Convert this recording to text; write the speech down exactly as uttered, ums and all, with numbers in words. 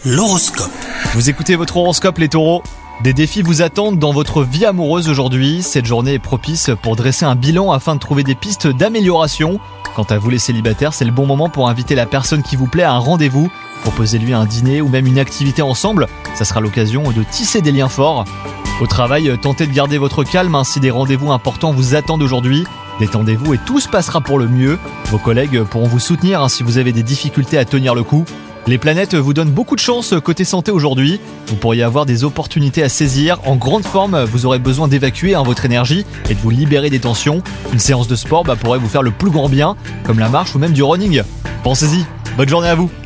L'horoscope. Vous écoutez votre horoscope les taureaux. Des défis vous attendent dans votre vie amoureuse aujourd'hui. Cette journée est propice pour dresser un bilan afin de trouver des pistes d'amélioration. Quant à vous les célibataires, c'est le bon moment pour inviter la personne qui vous plaît à un rendez-vous. Proposez-lui un dîner ou même une activité ensemble. Ça sera l'occasion de tisser des liens forts. Au travail, tentez de garder votre calme si des rendez-vous importants vous attendent aujourd'hui. Détendez-vous et tout se passera pour le mieux. Vos collègues pourront vous soutenir si vous avez des difficultés à tenir le coup. Les planètes vous donnent beaucoup de chance côté santé aujourd'hui. Vous pourriez avoir des opportunités à saisir. En grande forme, vous aurez besoin d'évacuer hein, votre énergie et de vous libérer des tensions. Une séance de sport bah, pourrait vous faire le plus grand bien, comme la marche ou même du running. Pensez-y. Bonne journée à vous.